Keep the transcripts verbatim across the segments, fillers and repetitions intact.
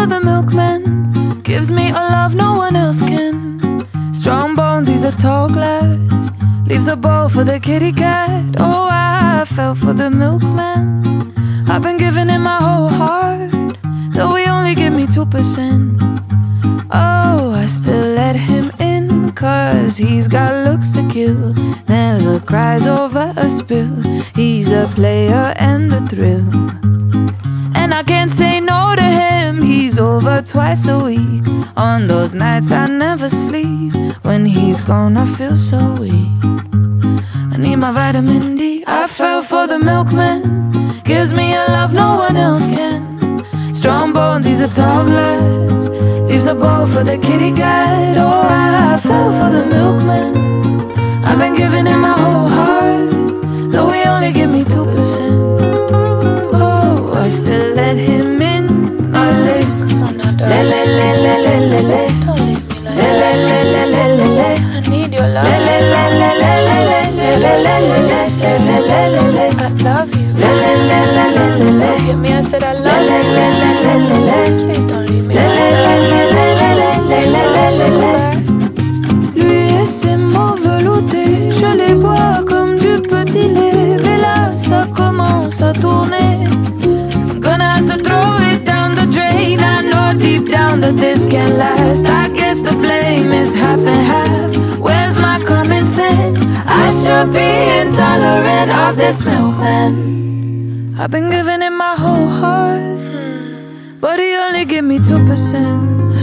for the milkman. Gives me a love no one else can. Strong bones, he's a tall glass. Leaves a bowl for the kitty cat. Oh, I fell for the milkman. I've been giving him my whole heart, though he only give me two percent. Oh, I still let him in, cause he's got looks to kill. Never cries over a spill. He's a player and a thrill, and I can't say no to him. He's over twice a week. On those nights I never sleep. When he's gone I feel so weak. I need my vitamin D. I fell for the milkman. Gives me a love no one else can. Strong bones, he's a tall glass. Leaves a bowl for the kitty cat. Oh, I fell for the milkman. I've been giving him my whole heart, though he only give me two percent. Oh, I still let him in. Oh, le, le, le, le, le, le, le, le. Le, le, le, le, le, le, le. I need your love. Le, le, le, le, le, le, le, le, le, le, le, le, le, le, le. I love you. Le, le, le, le, le, le, le. Hear me, I said I Le, love le, you. le, le, le, le, le. Please don't leave me. Le, le, le, le, le, le, le, le, le, le, le. Lui et ses mots veloutés, je les bois comme du petit lait. Mais là, ça commence à tourner. I'm gonna have to throw it down the drain. I know deep down that this can't last. I guess the blame is half and half. Where's my common sense? I should be intolerant of this milkman. I've been giving him my whole heart, but he only give me two percent.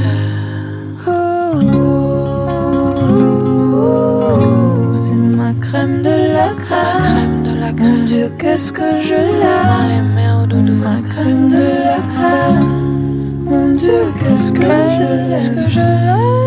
Oh, c'est ma crème de la crème. Mon Dieu, qu'est-ce que je l'aime. Ma crème de la crème. Mon Dieu, qu'est-ce que je l'aime. Qu'est-ce que je l'aime.